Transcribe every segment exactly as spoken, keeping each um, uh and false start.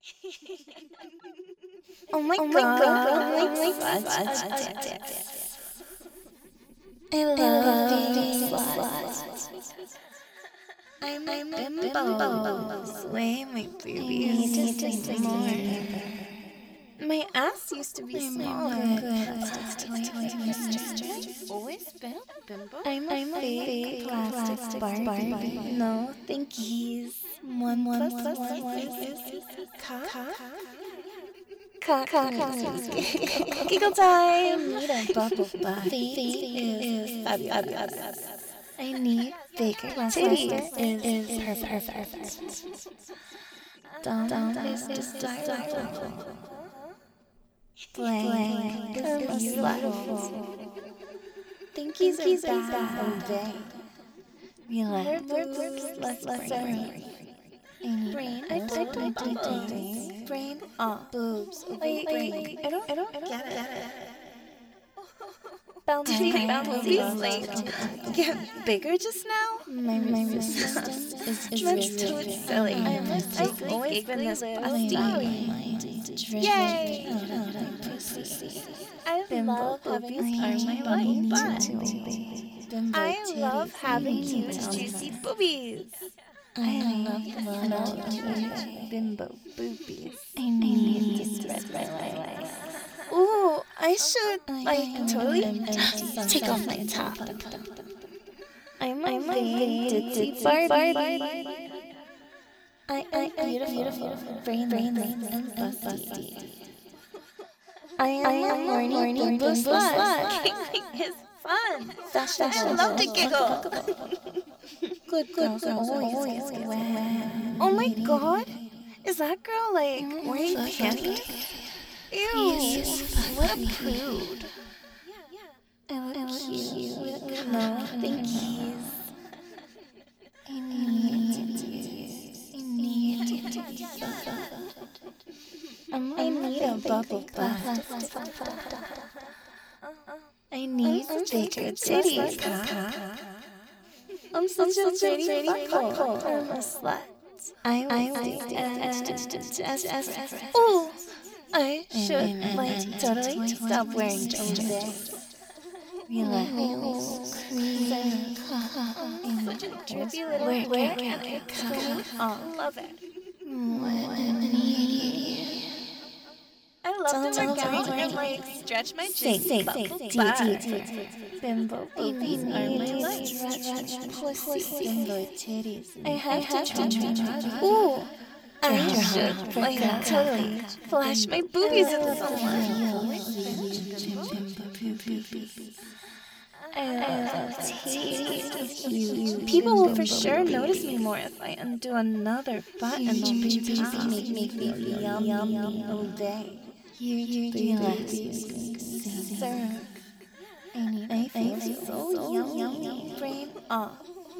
Oh my Oh my god, god, I'm like I'm such like a such a dance. I I love love being being slut. slut. I'm a I'm a bimbo. bimbo. Sway my I need boobies to just sing more. My ass used to be I'm small. no Good good plastic toy plastic toy mistress. Always been a bimbo. I'm a I'm a fake, fake plastic, plastic Barbie. Barbie. No, thankies. One, One plus plus one, one is, is is cock. cock. Cock. Giggle time. I need a bubble butt. Feet is is fabulous. I need need bigger titties. Is is perfect. perfect. Dumb, Dumb is is desirable. Blank Blank is is beautiful. Thinkies Thinkies are are bad. bad. Obey. Relax. More boobs, less brain. Brain, I played my bubbles. Brain, ah, boobs. Wait, wait, I don't, I don't get it. Bouncy, bouncy, like, get bigger just now? My resistance is That's driven. totally silly. I'm a I've always been this busty. Mind is driven Yay! out of my pussy. I Bimbo love having boobies are are my my life, need but to obey. Bimbo I love titties having need huge, to juicy obey. boobies. I love the smell of bimbo boobies. I need to spread my legs. Ooh, I should, I like, am totally empty. take off my top. I'm a I'm a vain, vain ditzy Barbie. Barbie. I am I am beautiful, beautiful, brainless, brainless, and and busty. I am, I a am a horny, horny bimbo bimbo slut. slut. Giggling is fun. Fashionable. I love to giggle. Good Good girls girls always always get get wet. Oh my god! Is that girl, like, Mm, wearing fuck. panties? Ew! Please, What a fuck me. prude. I look, I look cute. cute with a No, cock. thankies. I need to use. I need to use. I need a bubble butt. I need bigger titties. I'm such a pretty butthole. I'm a slut. I I Ooh, I should like totally stop wearing jeans. Relax. Such a drippy little wig and a cock. Oh, love it. I love to work out and like stretch my juicy bubble butt. Bimbo boobies are my life. Pussy. Bimbo titties. I have to try. Ooh. I should like totally flash my boobies at someone. I love titties. People will for sure notice me more if I undo another butt and they'll be top. Make me feel yummy all day. Huge boobies. Sir. I feel so yummy. Brain off.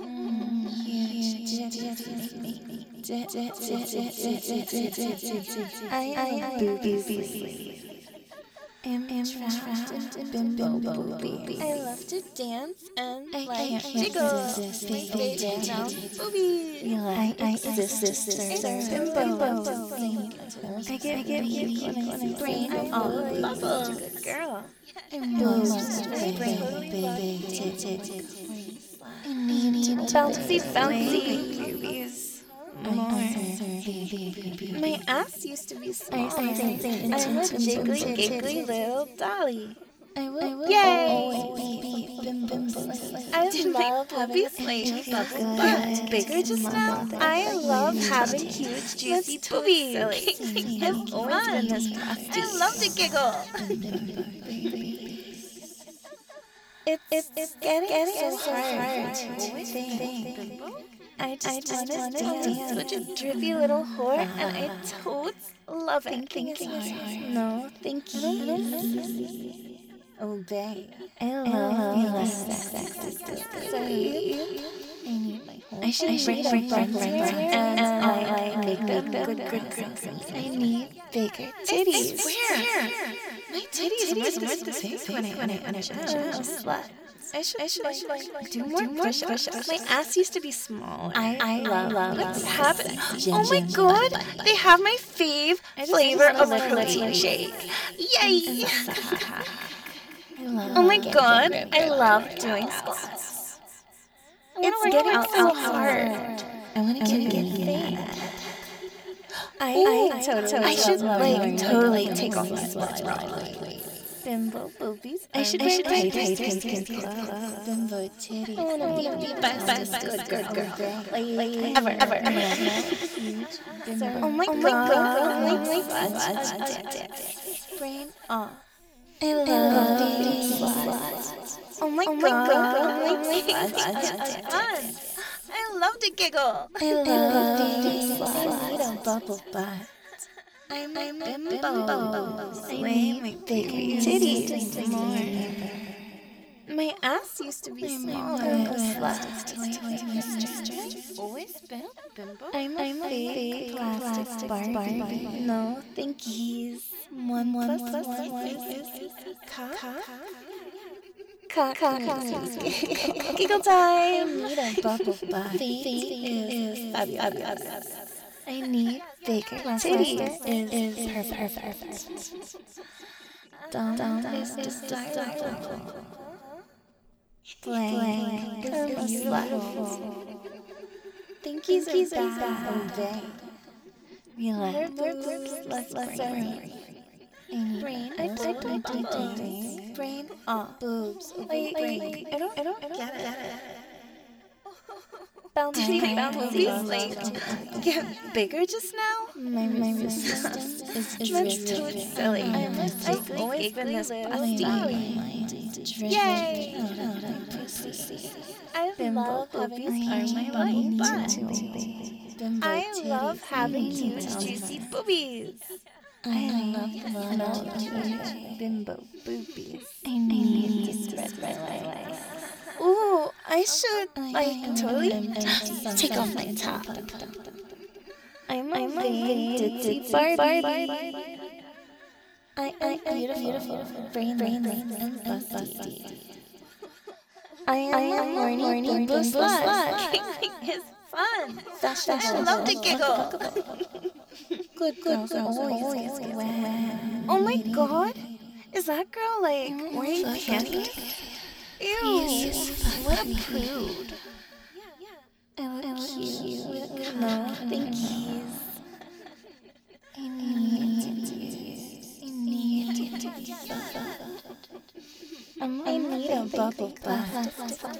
I am boobies. Am trapped in bimbo boobies. I love to dance and I like can't jiggle. resist My big favorite down boobies. I I exist, sister bimbo. I get I get weak when I see brain on bubbles. Good girl. I'm Boobs, big, brain, big, big tits. I need bouncy, bouncy boobies. More. My ass used to be small. I'm a jiggly, giggly little dolly. I will Yay! always be bim bim I love having a bubble butt. Bigger just now? I love having huge, juicy boobies. It's fun. I love to giggle. It's, it's, it's getting, getting so hard to think. I just, I just want to dance. Such a drippy little whore, and I totes love it. Thinking is hard. No, thank you. Obey. I love sex. Sorry. I should bring my friends and I like make them good girls. I need bigger titties. Where? My titties weren't this big when I when I when I was slut. I should, I should, I should like, do more push-ups. My ass used to be smaller. I, I love, love What's happening? Oh my god, they have my fave flavor of a protein shake. Yay! Oh my god, I love doing squats. It's getting out so hard. I want to get in. I, I, totally, I should like totally take off my sweats. Bimbo boobies. I should, I should pay pay pay pay Bimbo titties. I wanna be the best, best good girl, girl, girl, like ever, ever, ever. Oh my god! Oh my god! Brain off. I love being sluts. Oh my god! Oh my god! Fun. I love to giggle. I love being sluts. I need a bubble butt. I'm a bimbo. I Way need bigger titties. more. My ass used to be smaller. I'm a slut. Always been a bimbo. I'm a fake plastic Barbie. No, thank you. One one plus plus one is cock. Cock. Cock. Giggle time. Need a bubble butt. Is fabulous. I need bigger titties. Is is perfect. Dumb is desirable. Blank is beautiful. Thank you so bad. Relax. Let's let's brain. I don't do brain off. Boobs. Wait, wait. I don't. I don't get it. Bouncy, bouncy, like get bigger just now. My my resistance is That's too driven. silly. I'm I've always been this busty. Yay! I love having boobies on my butt. I love having huge, juicy boobies. I love the smell of bimbo boobies. I need to spread my legs. Ooh, I should like totally take off my top. I'm a big Barbie. I am beautiful, brainless, and busty. I am a horny bimbo slut. It's fun. I love to giggle. Good girls always wet. Oh my god, is that girl like wearing panties? Ew, what a prude. I look cute. No, thank you. I need to I need to I need a bubble butt.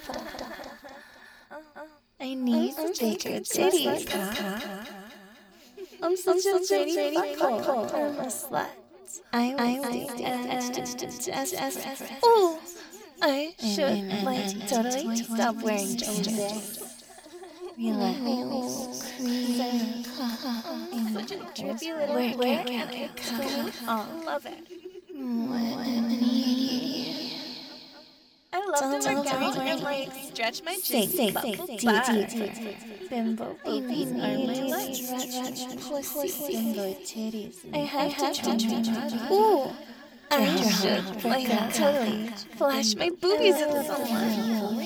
I need bigger titties. I'm such a pretty butthole. I'm a slut. I I Ooh, I should like totally stop wearing dresses. Relax. Such a drippy little organic. Oh, love it. I love the workout and like stretch my cheeks. Bimbo boobies are my life. Pussy. Bimbo titties. I have to try. Ooh, I should like totally flash my boobies at someone.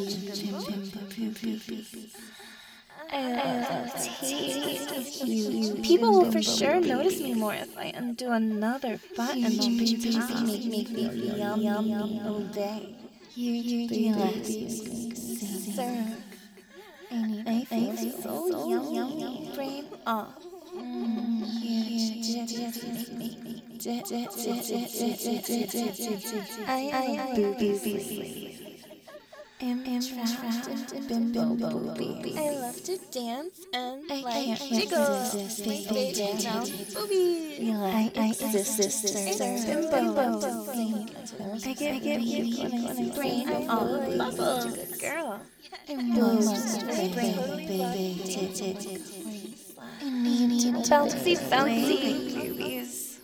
I love titties. People will for sure notice me more if I undo another button and they'll make me feel yummy all day. You relax. Sir, I feel so yummy. Brain off. I am boobies. Am am trapped in bimbo boobies. I love to dance and like jiggle. Big down boobies. I I sister Bimbo. I get I get you brain off. Bubble. Good girl. Bouncy, bouncy boobies.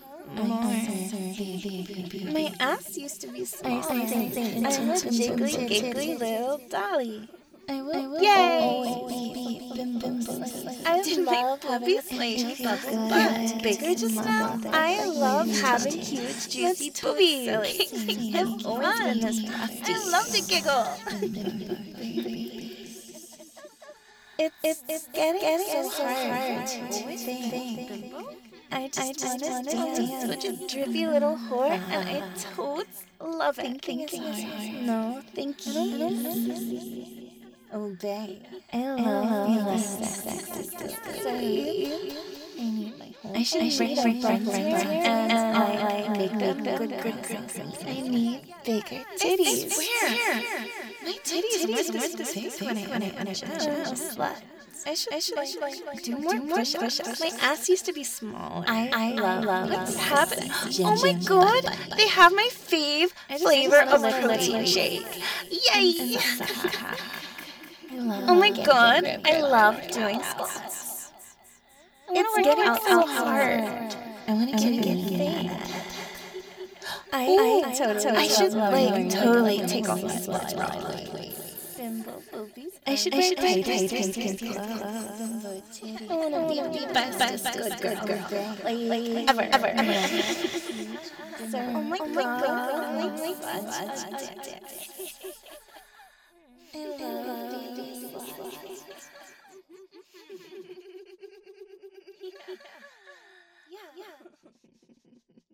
My ass used to be small. I'm a jiggly, giggly little dolly. I will, I will Yay! always be bimbo slave. I Did love my having puppy huge slave bubble feel butts. good Bigger to just now. mama? I love Mm. having huge, juicy boobies. I've always been this crafty. I love to giggle. It's, it's, it's getting, getting so, so hard, hard to think. think. I just, I just want to dance such a drippy little whore, uh, and I totes love it. Thinking is hard. No, thank you. Obey. I love feeling sexy. Sorry. I need my home. I should I bring bring friends friends here, and, and I I make them them good, good, good good, girls. good. I need bigger titties. Where? My titties weren't this big when I when I when I slut. I should, I should, I should like, do more push-ups. My ass used to be smaller. I, I love, love, What's love happening? Gin, Oh my gin, god, bun, bun, they have my fave flavor of wanna protein lick shake. Yay! I love Oh my get, god, get, I get, love get, doing get, squats. I wanna It's work getting out so so hard. hard. I want to get, get fat. I, Ooh, I, totally I should love like learning totally how to take off my squat, sweats. squat, squat. Bimbo boobies. I should I wear should tight, wear tight, tight, tight, tight, tight tight clothes. clothes. I wanna be the best, best, good, good, good girl. Like, Ever, ever, ever. Sorry. Oh my Oh my god. god. Oh my Oh my god. god. I love these sluts. Yeah, yeah.